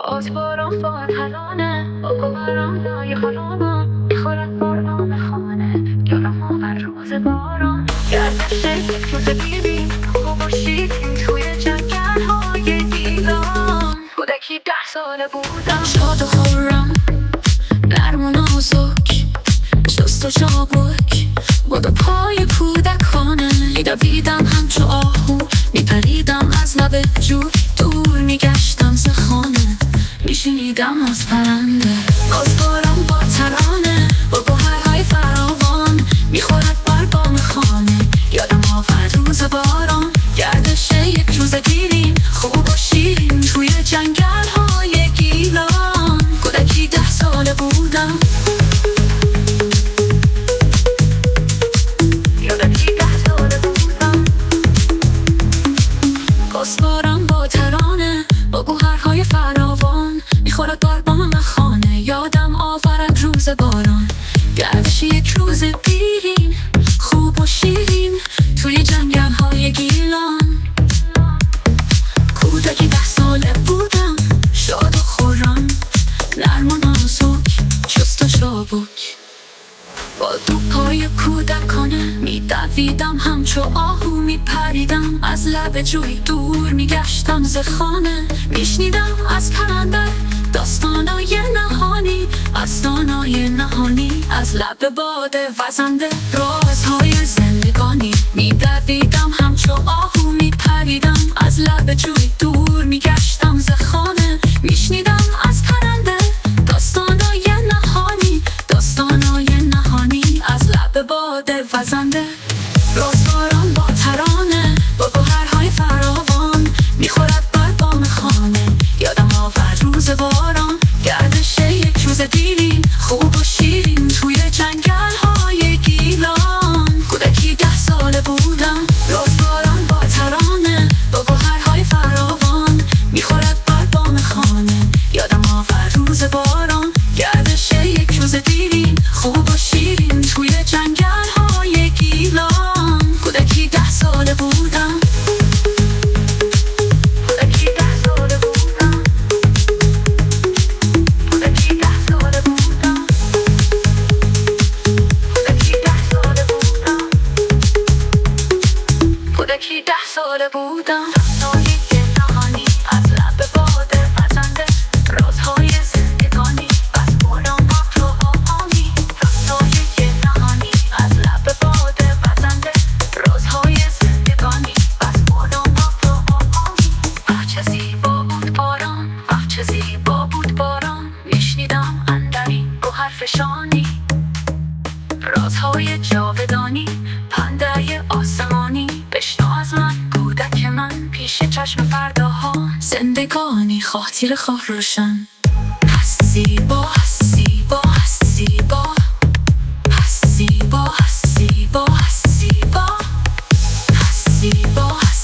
باز باران فال ترانه با گوهرم لای حرامم میخورد باران خانه یادم آور روز باران گردش یک روز بیریم خوب و شیرین توی جنگل های گیلان کودکی 10 ساله بودم شاد و خورم نرم و نازک شست و چابک با دو پای کودکانه میدویدم همچو آهو میپریدم از لب جوی دور میگشتم ز خانه میشنیدم از پرنده باز باران با ترانه با گوهرهای فراوان میخورد بر بام خانه یادم آورد روز باران گردش یک روز دیرین خوب و شیرین توی جنگل های گیلان کودکی 10 ساله بودم باران با ترانه با گوهرهای فراوان میخورد بر بام خانه یادم آورد روز باران گردش یک روز بیرین خوب و شیرین توی جنگل های گیلان کودکی 10 ساله بودم شاد و خورم نرم و نازک شست و چابک با دو پای کودکانه میدویدم همچو آهو میپریدم از لب جوی دور میگشتم ز خانه میشنیدم از پرنده داستانای نهانی از دانای نهانی از لب باد وزنده رازهای زندگانی میدویدم همچو آهو میپریدم از لب جوی دور میگشتم ز خانه میشنیدم از پرنده داستانای نهانی از لب باد وزنده راز باران با ترانه با گوهرهای فراوان میخورد بر بام خانه یادم آورد روز باران گردش یک روز دیرین خوب و شیرین توی جنگل های گیلان کودکی 10 ساله بودم راز باران با ترانه با گوهرهای فراوان میخورد بر بام خانه یادم آورد روز باران گردش یک روز دیرین خوب و شیرین توی جنگل های گیلان کودکی 10 ساله بودم کودکی 10 ساله بودم کودکی 10 ساله بودم کودکی 10 ساله بودم کودکی 10 ساله بودم دستایی نهانی از لب باد وزنده رازهای زندگانی بس باران با تو آهانی دستایی نهانی از لب باد وزنده رازهای زندگانی بس باران با تو آهانی چه زیبا بود باران چه زیبا بود باران میشنیدم اندرین گوهر فشانی رازهای جاودانی پنده آسمانی بشنو از من کودک من پیش چشم فرداها زندگانی خواه تیره خواه روشن هست زیبا هست زیبا هست زیبا هست زیبا هست زیبا هست زیبا هست زیبا